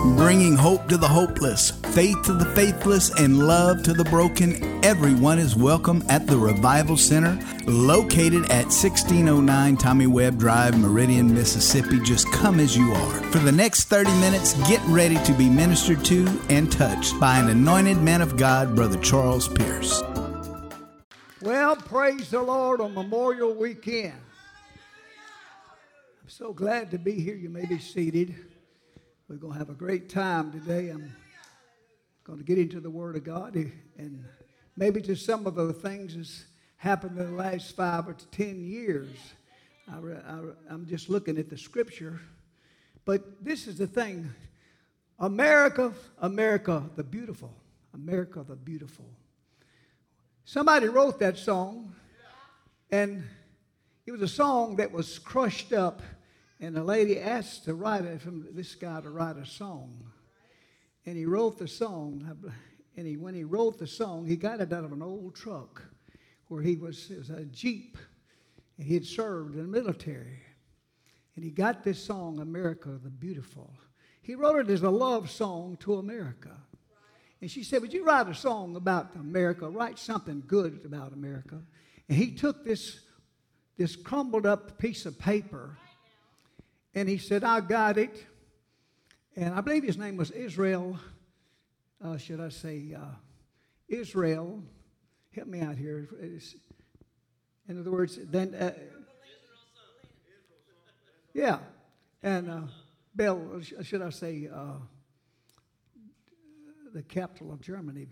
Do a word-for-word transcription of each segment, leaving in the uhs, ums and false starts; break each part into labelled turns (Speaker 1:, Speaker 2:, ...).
Speaker 1: Bringing hope to the hopeless, faith to the faithless, and love to the broken, everyone is welcome at the Revival Center, located at sixteen oh nine Tommy Webb Drive, Meridian, Mississippi. Just come as you are. For the next thirty minutes, get ready to be ministered to and touched by an anointed man of God, Brother Charles Pierce.
Speaker 2: Well, praise the Lord on Memorial Weekend. I'm so glad to be here. You may be seated. We're going to have a great time today. I'm going to get into the Word of God, and maybe to some of the things that's happened in the last five or ten years. I, I, I'm just looking at the Scripture. But this is the thing. America, America the beautiful. America the beautiful. Somebody wrote that song, and it was a song that was crushed up, and a lady asked to write it from this guy to write a song. And he wrote the song, and he, when he wrote the song, he got it out of an old truck where he was, it was a Jeep, and he had served in the military. And he got this song, America the Beautiful. He wrote it as a love song to America. And she said, would you write a song about America? Write something good about America. And he took this, this crumbled up piece of paper, and he said, I got it. And I believe his name was Israel, uh, should I say, uh, Israel. Help me out here. It's, in other words, then, uh, yeah. And uh, Bell, should I say, uh, the capital of Germany.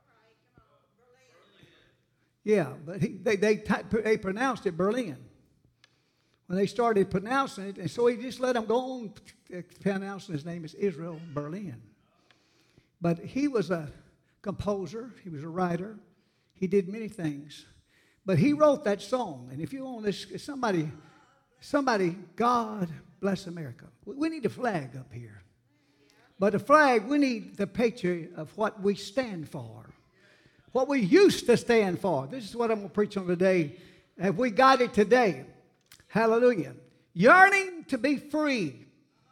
Speaker 2: Yeah, but he, they, they, they pronounced it Berlin. When they started pronouncing it, and so he just let them go on pronouncing his name as Israel Berlin. But he was a composer. He was a writer. He did many things. But he wrote that song. And if you want this, somebody, somebody, God bless America. We need a flag up here. But a flag, we need the picture of what we stand for. What we used to stand for. This is what I'm going to preach on today. Have we got it today? Hallelujah. Yearning to be free.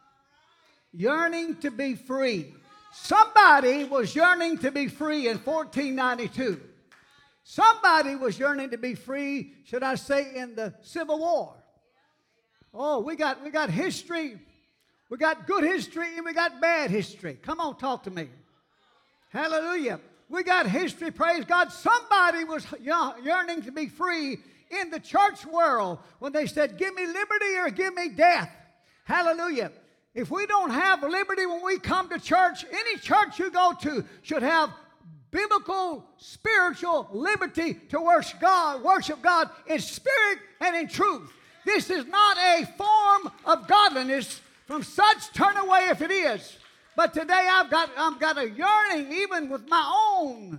Speaker 2: Yearning to be free. Somebody was yearning to be free in fourteen ninety-two. Somebody was yearning to be free, should I say, in the Civil War. Oh, we got, we got history. We got good history and we got bad history. Come on, talk to me. Hallelujah. We got history, praise God. Somebody was yearning to be free in the church world when they said, give me liberty or give me death. Hallelujah. If we don't have liberty when we come to church, any church you go to should have biblical, spiritual liberty to worship God, worship God in spirit and in truth. This is not a form of godliness. From such turn away if it is. But today I've got, I've got a yearning even with my own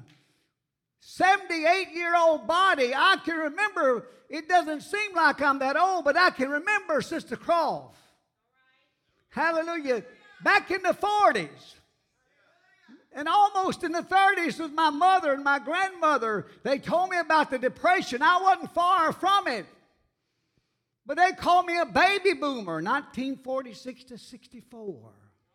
Speaker 2: seventy-eight-year-old body. I can remember, it doesn't seem like I'm that old, but I can remember Sister Croft. Hallelujah. Back in the forties. And almost in the thirties with my mother and my grandmother. They told me about the Depression. I wasn't far from it. But they called me a baby boomer, nineteen forty-six to sixty-four.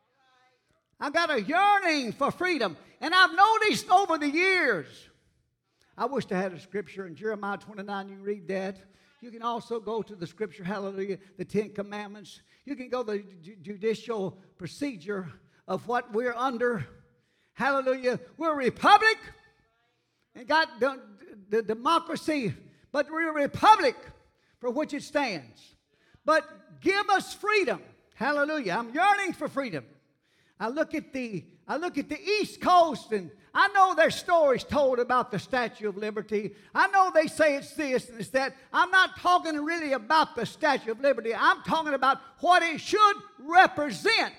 Speaker 2: I got a yearning for freedom. And I've noticed over the years, I wish I had a scripture in Jeremiah twenty-nine. You can read that. You can also go to the scripture, hallelujah, the Ten Commandments. You can go to the ju- judicial procedure of what we're under. Hallelujah. We're a republic and got the, the democracy, but we're a republic for which it stands. But give us freedom. Hallelujah. I'm yearning for freedom. I look at the I look at the East Coast, and I know there's stories told about the Statue of Liberty. I know they say it's this and it's that. I'm not talking really about the Statue of Liberty. I'm talking about what it should represent.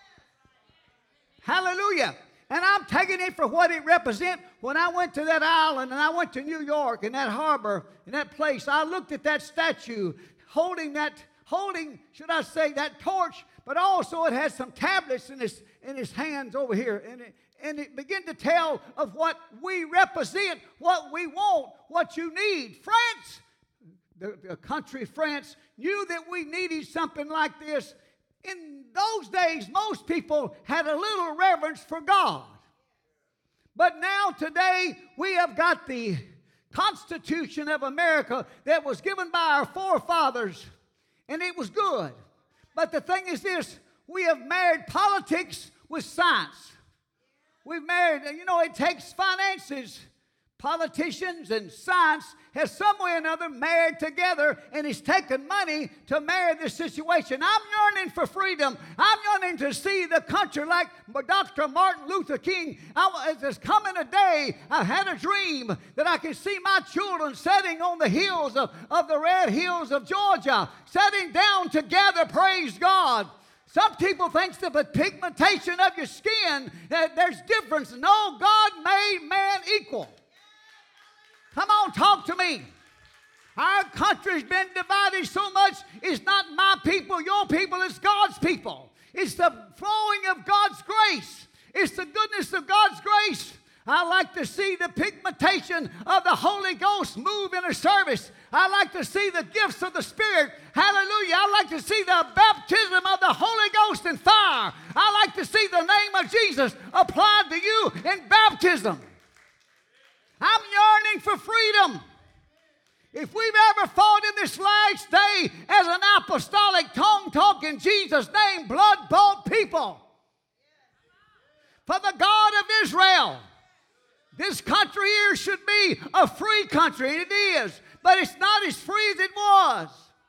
Speaker 2: Hallelujah. And I'm taking it for what it represents. When I went to that island and I went to New York and that harbor and that place, I looked at that statue holding that, holding, should I say, that torch, but also it has some tablets in his, in his hands over here. And it, and it began to tell of what we represent, what we want, what you need. France, the, the country France, knew that we needed something like this in those days, most people had a little reverence for God. But now today, we have got the Constitution of America that was given by our forefathers, and it was good. But the thing is this, we have married politics with science. We've married, you know, it takes finances. Politicians and science has some way or another married together, and it's taken money to marry this situation. I'm yearning for freedom. I'm yearning to see the country like Doctor Martin Luther King. I, there's coming a day, I had a dream that I can see my children sitting on the hills of, of the red hills of Georgia, sitting down together, praise God. Some people think that the pigmentation of your skin, that there's difference. No, God made man equal. Come on, talk to me. Our country's been divided so much. It's not my people, your people, it's God's people. It's the flowing of God's grace. It's the goodness of God's grace. I like to see the pigmentation of the Holy Ghost move in a service. I like to see the gifts of the Spirit. Hallelujah. I like to see the baptism of the Holy Ghost in fire. I like to see the name of Jesus applied to you in baptism. I'm yearning for freedom. If we've ever fought in this last day as an apostolic, tongue-talking, Jesus' name, blood-bought people for the God of Israel, this country here should be a free country, and it is, but it's not as free as it was.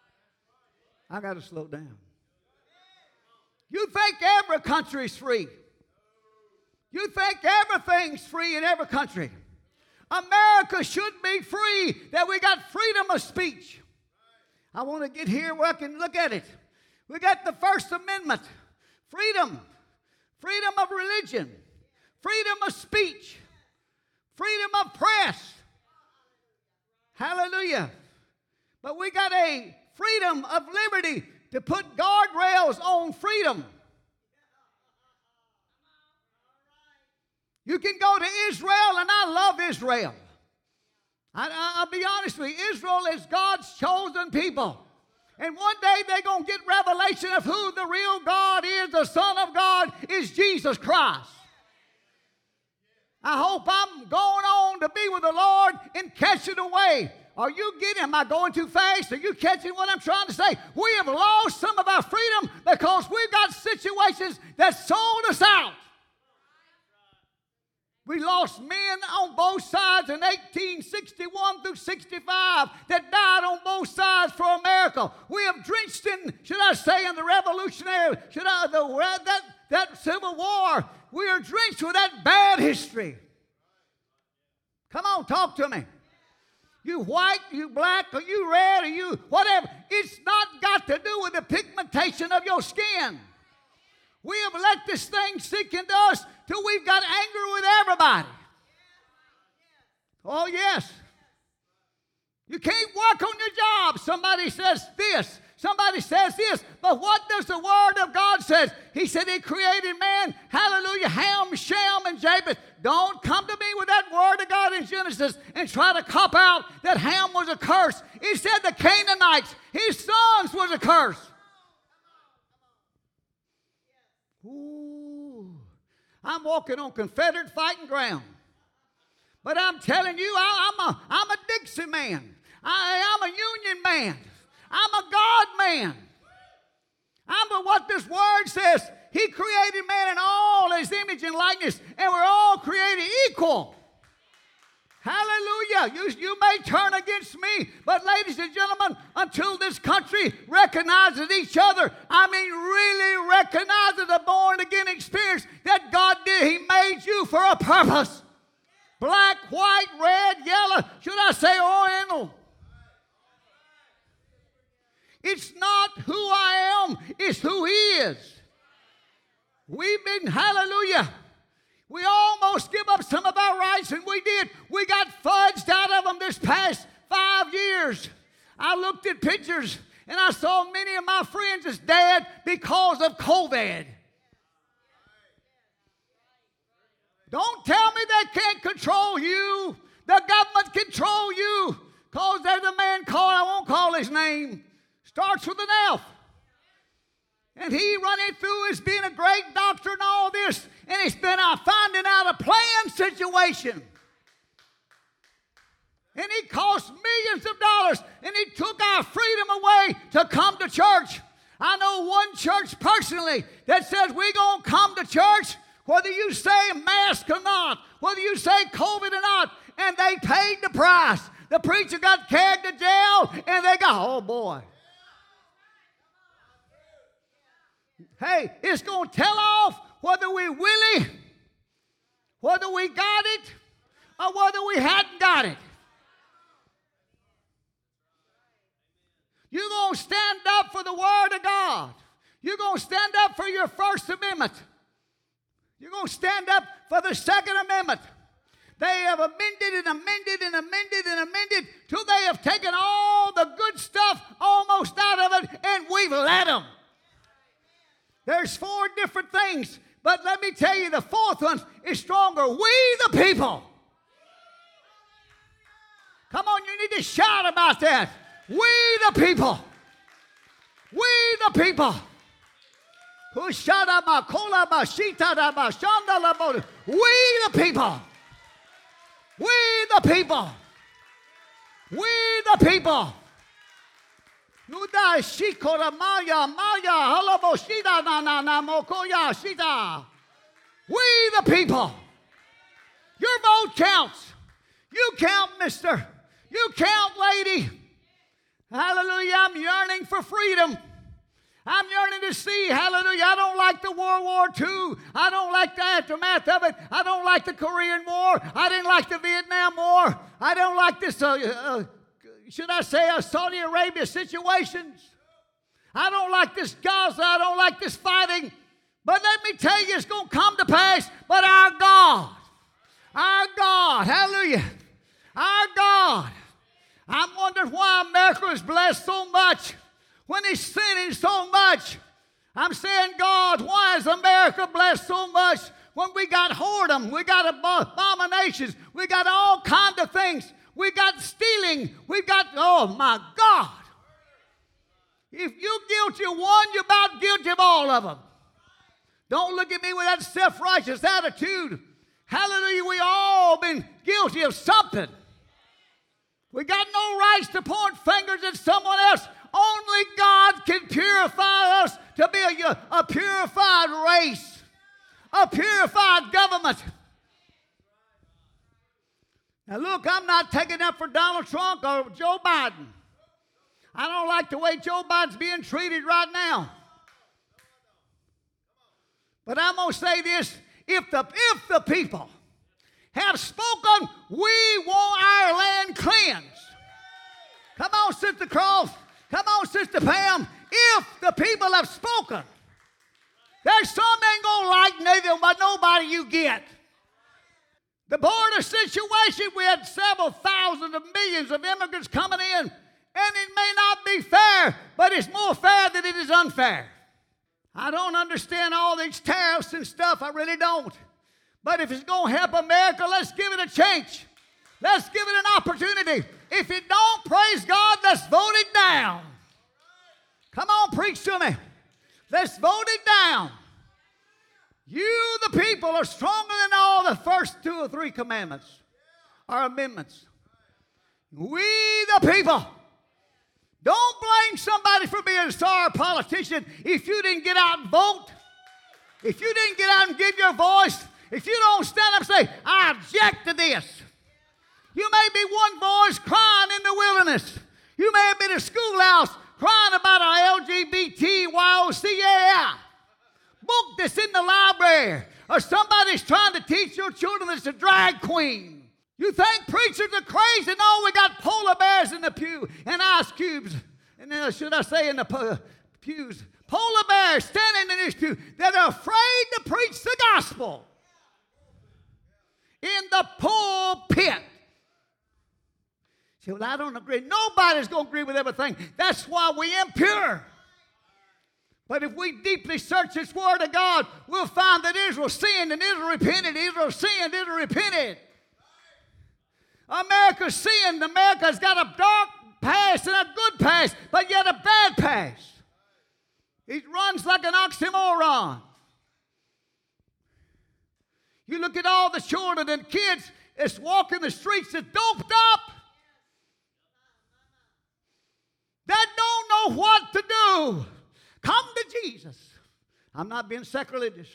Speaker 2: I got to slow down. You think every country is free. You think everything's free in every country. America should be free, that we got freedom of speech. I want to get here where I can look at it. We got the First Amendment, freedom, freedom of religion, freedom of speech, freedom of press. Hallelujah. But we got a freedom of liberty to put guardrails on freedom. You can go to Israel, and I love Israel. I, I, I'll be honest with you. Israel is God's chosen people. And one day they're going to get revelation of who the real God is. The Son of God is Jesus Christ. I hope I'm going on to be with the Lord and catching away. Are you getting, am I going too fast? Are you catching what I'm trying to say? We have lost some of our freedom because we've got situations that sold us out. We lost men on both sides in eighteen sixty-one through sixty-five that died on both sides for America. We have drenched in, should I say, in the revolutionary, should I, the, that, that Civil War. We are drenched with that bad history. Come on, talk to me. You white, you black, or you red, or you whatever. It's not got to do with the pigmentation of your skin. We have let this thing sink into us till we've got angry with everybody. Oh, yes. You can't work on your job. Somebody says this. Somebody says this. But what does the Word of God say? He said He created man. Hallelujah. Ham, Shem, and Japheth. Don't come to me with that Word of God in Genesis and try to cop out that Ham was a curse. He said the Canaanites, his sons, was a curse. Ooh, I'm walking on Confederate fighting ground. But I'm telling you, I, I'm, a, I'm a Dixie man. I, I'm a Union man. I'm a God man. I'm a, what this word says. He created man in all his image and likeness, and we're all created equal. Hallelujah. You, you may turn against me, but ladies and gentlemen, until this country recognizes each other, I mean really recognizes the born-again experience that God did. He made you for a purpose. Black, white, red, yellow, should I say oriental? It's not who I am, it's who He is. We've been, hallelujah, we almost give up some of our rights, and we did. We got fudged out of them this past five years. I looked at pictures, and I saw many of my friends is dead because of COVID. Don't tell me they can't control you. The government control you. Because there's a man called, I won't call his name, starts with an F. and he running through as being a great doctor and all this, and he's been out finding out a playing situation. And he cost millions of dollars, and he took our freedom away to come to church. I know one church personally that says we're going to come to church whether you say mask or not, whether you say COVID or not, and they paid the price. The preacher got carried to jail, and they got, oh boy. Hey, it's going to tell off whether we really, whether we got it, or whether we hadn't got it. You're going to stand up for the Word of God. You're going to stand up for your First Amendment. You're going to stand up for the Second Amendment. They have amended and amended and amended and amended till they have taken all the good stuff almost out of it, and we've let them. There's four different things, but let me tell you, the fourth one is stronger. We the people. Come on, you need to shout about that. We the people. We the people. We the people. We the people. We the people. Nuda shikora maya maya halabo shida na na na mokoya shida. We the people. Your vote counts. You count, mister. You count, lady. Hallelujah. I'm yearning for freedom. I'm yearning to see, hallelujah. I don't like the World War Two. I don't like the aftermath of it. I don't like the Korean War. I didn't like the Vietnam War. I don't like this, uh, uh, should I say, uh, Saudi Arabia situations. I don't like this Gaza. I don't like this fighting. But let me tell you, it's going to come to pass. But our God, our God, hallelujah, our God. I'm wondering why America is blessed so much when he's sinning so much. I'm saying, God, why is America blessed so much when we got whoredom, we got abominations, we got all kinds of things, we got stealing, we got, oh my God. If you're guilty of one, you're about guilty of all of them. Don't look at me with that self-righteous attitude. Hallelujah, we all been guilty of something. We got no rights to point fingers at someone else. Only God can purify us to be a, a purified race, a purified government. Now look, I'm not taking up for Donald Trump or Joe Biden. I don't like the way Joe Biden's being treated right now. But I'm going to say this, if the, if the people have spoken, we want our land cleansed. Come on, Sister Croft. Come on, Sister Pam. If the people have spoken, there's some ain't going to like neither, but nobody you get. The border situation, we had several thousands of millions of immigrants coming in, and it may not be fair, but it's more fair than it is unfair. I don't understand all these tariffs and stuff. I really don't. But if it's going to help America, let's give it a chance. Let's give it an opportunity. If it don't, praise God, let's vote it down. Come on, preach to me. Let's vote it down. You, the people, are stronger than all the first two or three commandments or amendments. We, the people. Don't blame somebody for being a sorry politician if you didn't get out and vote. If you didn't get out and give your voice. If you don't stand up and say, I object to this. You may be one voice crying in the wilderness. You may have been in a schoolhouse crying about an L G B T Y O C A book that's in the library. Or somebody's trying to teach your children that's a drag queen. You think preachers are crazy? No, we got polar bears in the pew and ice cubes. And then, should I say in the pews? Polar bears standing in this pew that are afraid to preach the gospel. In the pulpit. See, well, I don't agree. Nobody's going to agree with everything. That's why we impure. But if we deeply search this word of God, we'll find that Israel sinned and Israel repented. Israel sinned, Israel repented. America sinned. America's got a dark past and a good past, but yet a bad past. It runs like an oxymoron. You look at all the children and kids that's walking the streets that's doped up, that don't know what to do. Come to Jesus. I'm not being sacrilegious.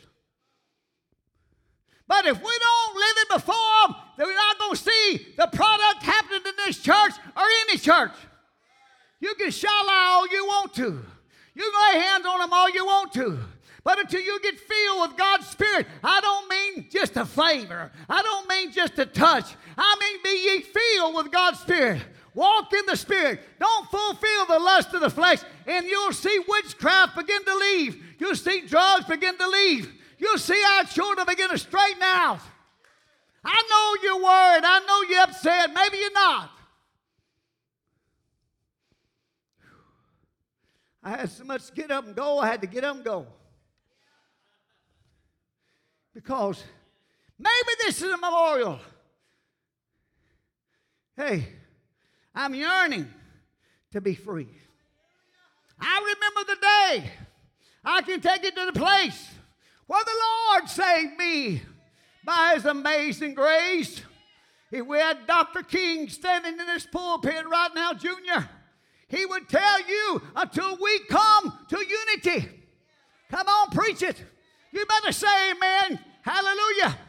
Speaker 2: But if we don't live it before them, then we're not going to see the product happening in this church or any church. You can shout all you want to. You can lay hands on them all you want to. But until you get filled with God's Spirit, I don't mean just a flavor. I don't mean just a touch. I mean be ye filled with God's Spirit. Walk in the Spirit. Don't fulfill the lust of the flesh, and you'll see witchcraft begin to leave. You'll see drugs begin to leave. You'll see our children begin to straighten out. I know you're worried. I know you're upset. Maybe you're not. I had so much get up and go, I had to get up and go. Because maybe this is a memorial. Hey, I'm yearning to be free. I remember the day I can take it to the place where the Lord saved me by His amazing grace. If we had Doctor King standing in this pulpit right now, Junior, he would tell you until we come to unity. Come on, preach it. You better say amen. Hallelujah.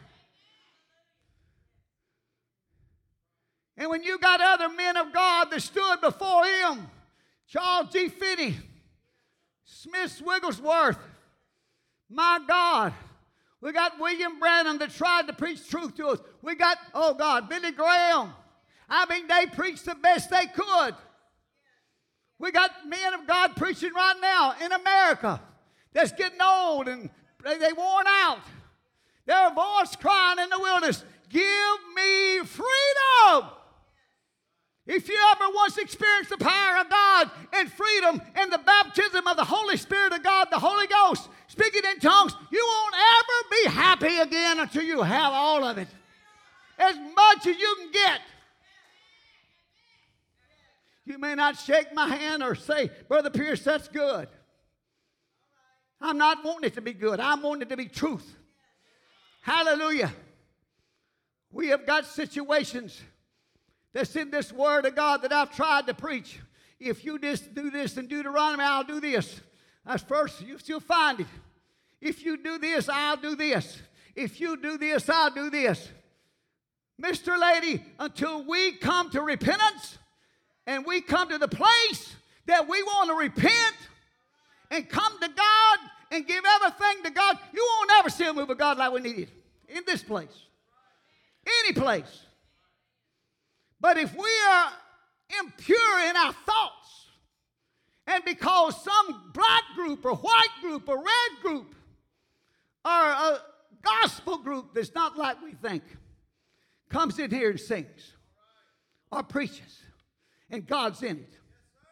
Speaker 2: And when you got other men of God that stood before him, Charles G. Finney, Smith Wigglesworth, my God, we got William Branham that tried to preach truth to us. We got, oh God, Billy Graham. I mean, they preached the best they could. We got men of God preaching right now in America that's getting old and they, they worn out. Their voice crying in the wilderness, give me freedom. If you ever once experienced the power of God and freedom and the baptism of the Holy Spirit of God, the Holy Ghost, speaking in tongues, you won't ever be happy again until you have all of it. As much as you can get. You may not shake my hand or say, Brother Pierce, that's good. I'm not wanting it to be good. I'm wanting it to be truth. Hallelujah. We have got situations that's in this Word of God that I've tried to preach. If you just do this in Deuteronomy, I'll do this. That's first, you still find it. If you do this, I'll do this. If you do this, I'll do this. Mister Lady, until we come to repentance and we come to the place that we want to repent and come to God and give everything to God, you won't ever see a move of God like we need it in this place, any place. But if we are impure in our thoughts, and because some black group or white group or red group or a gospel group that's not like we think comes in here and sings or preaches, and God's in it,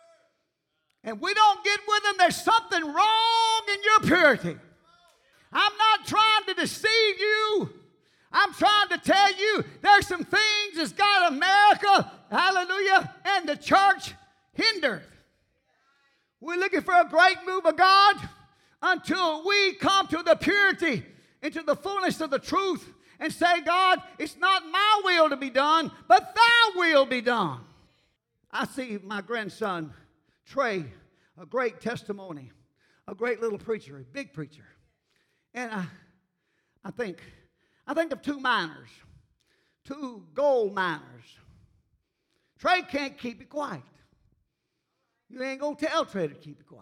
Speaker 2: and we don't get with them, there's something wrong in your purity. I'm not trying to deceive you. I'm trying to tell you there's some things that's got America, hallelujah, and the church hindered. We're looking for a great move of God until we come to the purity, into the fullness of the truth, and say, God, it's not my will to be done, but thy will be done. I see my grandson, Trey, a great testimony, a great little preacher, a big preacher. And I, I think, I think of two miners, two gold miners. Trey can't keep it quiet. You ain't going to tell Trey to keep it quiet.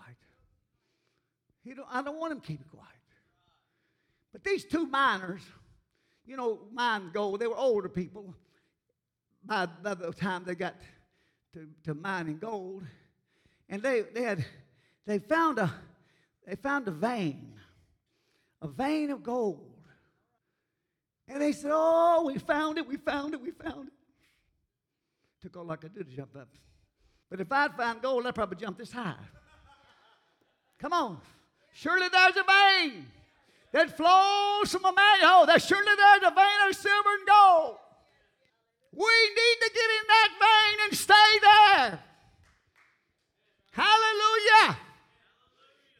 Speaker 2: He don't, I don't want him to keep it quiet. But these two miners, you know, mine gold, they were older people by, by the time they got to, to mining gold. And they, they had, they found a, they found a vein, a vein of gold. And they said, oh, we found it, we found it, we found it. Took all like I did to jump up. But if I'd found gold, I'd probably jump this high. Come on. Surely there's a vein that flows from a man. Oh, there's surely there's a vein of silver and gold. We need to get in that vein and stay there. Hallelujah.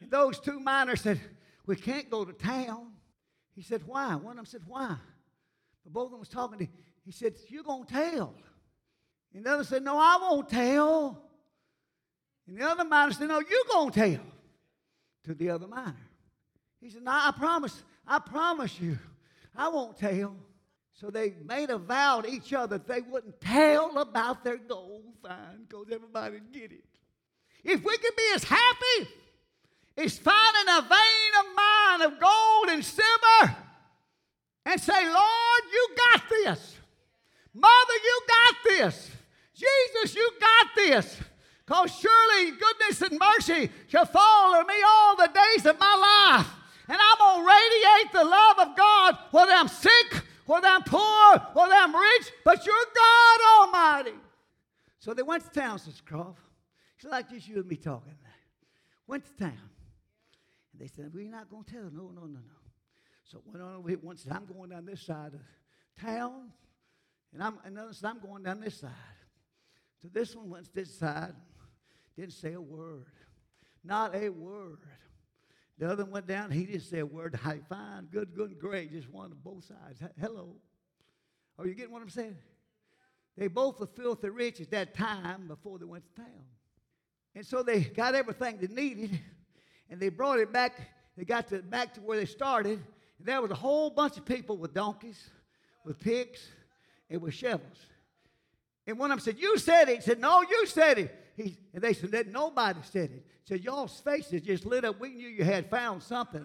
Speaker 2: And those two miners said, we can't go to town. He said, why? One of them said, why? But both of them was talking to him. He said, you're going to tell. And the other said, no, I won't tell. And the other miner said, no, you're going to tell to the other miner. He said, no, I promise, I promise you, I won't tell. So they made a vow to each other that they wouldn't tell about their gold find because everybody would get it. If we could be as happy as finding a vein of mine of gold and silver and say, Lord, you got this. Mother, you got this. Jesus, you got this. Because surely goodness and mercy shall follow me all the days of my life. And I'm going to radiate the love of God whether I'm sick, whether I'm poor, whether I'm rich, but you're God Almighty. So they went to town, Sister Croft. It's like just you and me talking. Went to town. And they said, we're not going to tell. No, no, no, no. So went on over here. One said, I'm going down this side of town. And I'm, another said, I'm going down this side. So this one went to this side. Didn't say a word. Not a word. The other one went down. He didn't say a word. High, fine, good, good, and great. Just one on both sides. Hello. Are you getting what I'm saying? They both were filthy rich at that time before they went to town. And so they got everything they needed. And they brought it back. They got to, back to where they started. And there was a whole bunch of people with donkeys, with picks, and with shovels. And one of them said, you said it. He said, no, you said it. He, and they said, that nobody said it. He said, y'all's faces just lit up. We knew you had found something.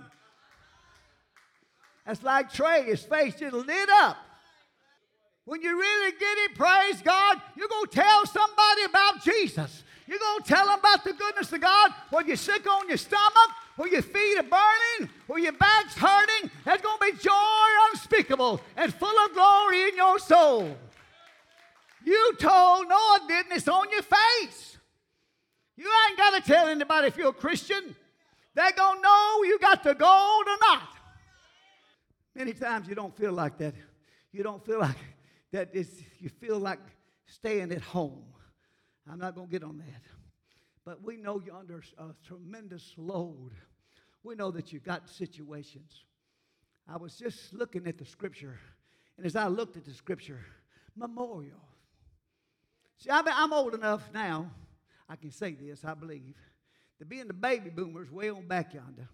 Speaker 2: That's like Trey. His face just lit up. When you really get it, praise God, you're going to tell somebody about Jesus. You're going to tell them about the goodness of God. When you're sick on your stomach, when your feet are burning, when your back's hurting, there's going to be joy unspeakable and full of glory in your soul. You told Noah, didn't it? It's on your face. You ain't got to tell anybody if you're a Christian. They're going to know you got the gold or not. Many times you don't feel like that. You don't feel like that. It's, you feel like staying at home. I'm not going to get on that. But we know you're under a tremendous load. We know that you've got situations. I was just looking at the scripture. And as I looked at the scripture, memorial. See, I'm old enough now, I can say this, I believe, to be in the baby boomers way on back yonder.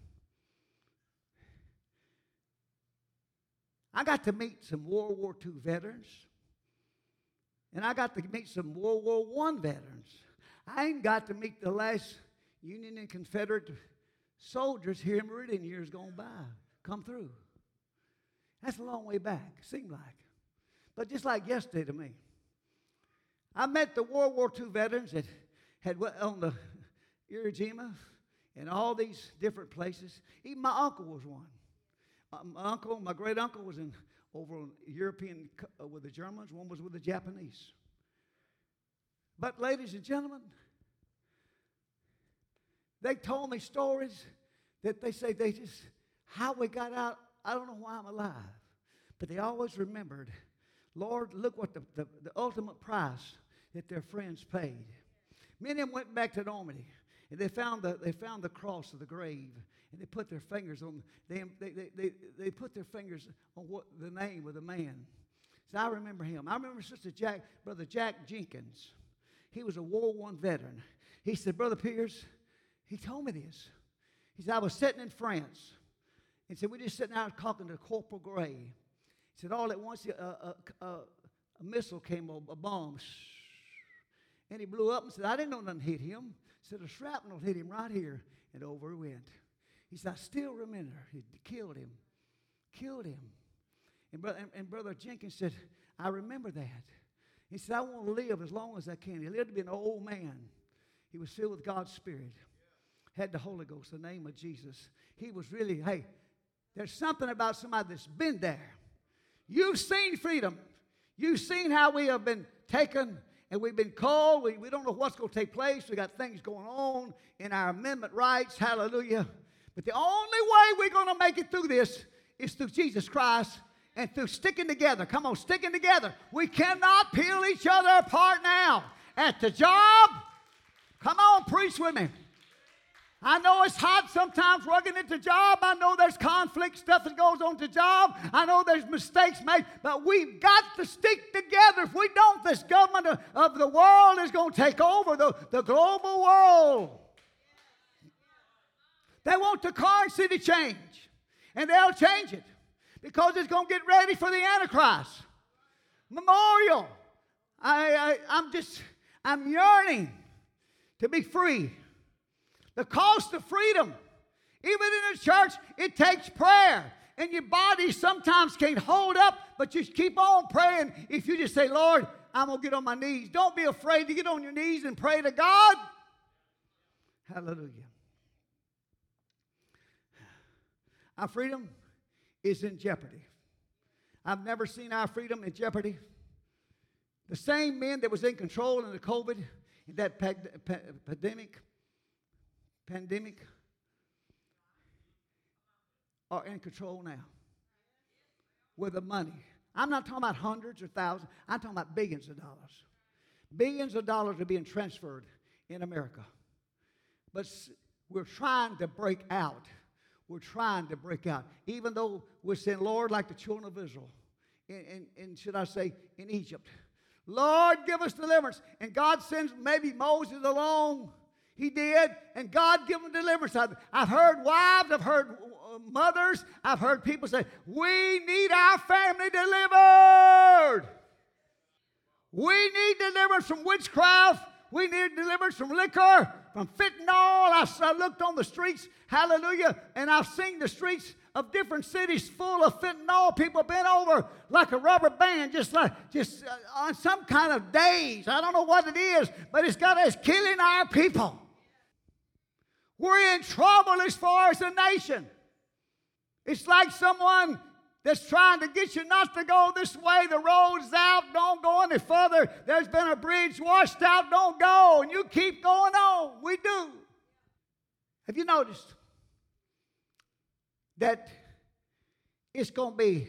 Speaker 2: I got to meet some World War Two veterans, and I got to meet some World War One veterans. I ain't got to meet the last Union and Confederate soldiers here in Meridian years gone by, come through. That's a long way back, seemed like. But just like yesterday to me. I met the World War Two veterans that had on the Iwo Jima and all these different places. Even my uncle was one. Uh, my uncle, my great uncle was in over in European uh, with the Germans. One was with the Japanese. But ladies and gentlemen, they told me stories that they say they just, how we got out, I don't know why I'm alive. But they always remembered, Lord, look what the, the, the ultimate price that their friends paid. Many of them went back to Normandy, and they found the, they found the cross of the grave, and they put their fingers on, they, they, they, they, they put their fingers on what the name of the man. So I remember him. I remember Sister Jack, Brother Jack Jenkins. He was a World War One veteran. He said, Brother Pierce, he told me this. He said, I was sitting in France. He said, we're just sitting out talking to Corporal Gray. He said, all at once a, a, a, a missile came, a bomb, and he blew up and said, I didn't know nothing hit him. He said, a shrapnel hit him right here, and over he went. He said, I still remember. He killed him. Killed him. And, brother, and, and Brother Jenkins said, I remember that. He said, I want to live as long as I can. He lived to be an old man. He was filled with God's Spirit. Had the Holy Ghost, the name of Jesus. He was really, hey, there's something about somebody that's been there. You've seen freedom. You've seen how we have been taken and we've been called. We, we don't know what's going to take place. We got things going on in our amendment rights. Hallelujah. But the only way we're going to make it through this is through Jesus Christ and through sticking together. Come on, sticking together. We cannot peel each other apart now. At the job, come on, preach with me. I know it's hot sometimes working at the job. I know there's conflict, stuff that goes on at the job. I know there's mistakes made. But we've got to stick together. If we don't, this government of, of the world is going to take over the, the global world. They want the currency to change. And they'll change it. Because it's going to get ready for the Antichrist. Memorial. I, I, I'm just, I'm yearning to be free. The cost of freedom. Even in the church, it takes prayer. And your body sometimes can't hold up, but you keep on praying. If you just say, Lord, I'm going to get on my knees. Don't be afraid to get on your knees and pray to God. Hallelujah. Our freedom is in jeopardy. I've never seen our freedom in jeopardy. The same men that was in control in the COVID, in that pandemic, pandemic, are in control now with the money. I'm not talking about hundreds or thousands. I'm talking about billions of dollars. Billions of dollars are being transferred in America. But we're trying to break out. We're trying to break out. Even though we're saying, Lord, like the children of Israel, in, in, in should I say, in Egypt. Lord, give us deliverance. And God sends maybe Moses along. He did. And God give them deliverance. I've, I've heard wives. I've heard mothers. I've heard people say, we need our family delivered. We need deliverance from witchcraft. We need deliverance from liquor, from fentanyl. I, I looked on the streets, hallelujah, and I've seen the streets of different cities full of fentanyl. People bent over like a rubber band, just like just uh, on some kind of daze. I don't know what it is, but it's got us killing our people. We're in trouble as far as a nation. It's like someone that's trying to get you not to go this way. The road's out. Don't go any further. There's been a bridge washed out. Don't go. And you keep going on. We do. Have you noticed that it's going to be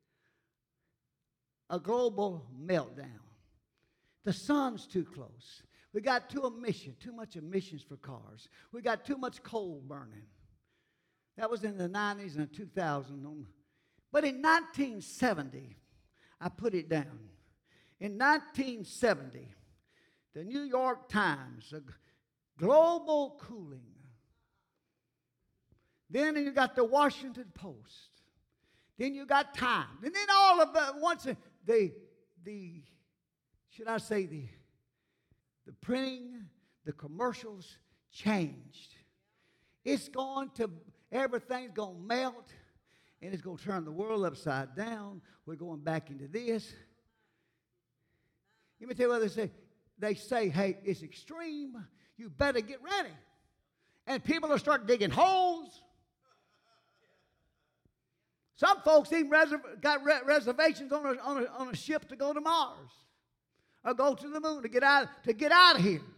Speaker 2: a global meltdown? The sun's too close. We got too emission, too much emissions for cars. We got too much coal burning. That was in the nineties and two thousand. But in nineteen seventy, I put it down. In nineteen seventy, the New York Times, a global cooling. Then you got the Washington Post. Then you got Time. And then all of the, once the, the, should I say, the, the printing, the commercials changed. It's going to, everything's going to melt. And it's going to turn the world upside down. We're going back into this. Let me tell you what they say. They say, hey, it's extreme. You better get ready. And people will start digging holes. Some folks even reserv- got re- reservations on a, on, a, on a ship to go to Mars. Or go to the moon to get out, to get out of here.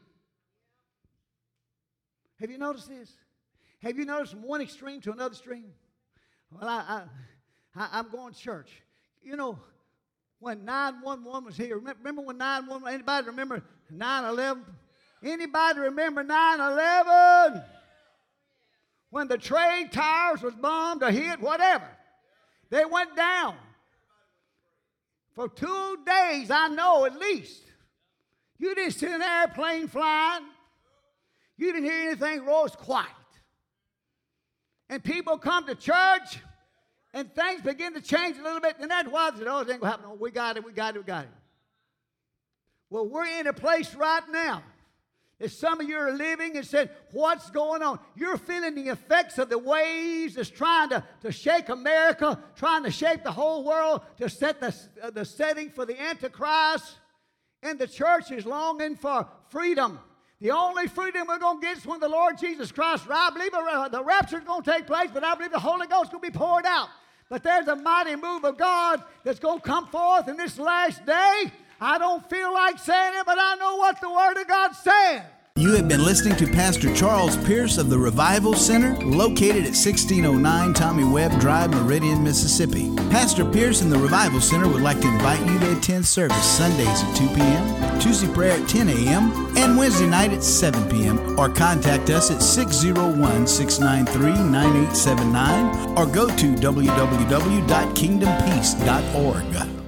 Speaker 2: Have you noticed this? Have you noticed from one extreme to another extreme? Well, I, I, I'm going to church. You know, when nine one one was here, remember when nine one one, anybody remember nine eleven? Anybody remember nine eleven? When the trade towers was bombed or hit, whatever. They went down. For two days, I know at least. You didn't see an airplane flying. You didn't hear anything. It was quiet. And people come to church, and things begin to change a little bit. And that's why they said, oh, it ain't going to happen. Oh, we got it, we got it, we got it. Well, we're in a place right now that some of you are living and said, what's going on? You're feeling the effects of the waves that's trying to, to shake America, trying to shake the whole world, to set the, uh, the setting for the Antichrist. And the church is longing for freedom. The only freedom we're going to get is when the Lord Jesus Christ, I believe the rapture is going to take place, but I believe the Holy Ghost is going to be poured out. But there's a mighty move of God that's going to come forth in this last day. I don't feel like saying it, but I know what the Word of God's saying.
Speaker 1: You have been listening to Pastor Charles Pierce of the Revival Center, located at sixteen oh nine Tommy Webb Drive, Meridian, Mississippi. Pastor Pierce and the Revival Center would like to invite you to attend service Sundays at two p.m., Tuesday prayer at ten a.m., and Wednesday night at seven p.m., or contact us at six oh one, six nine three, nine eight seven nine, or go to w w w dot kingdom peace dot org.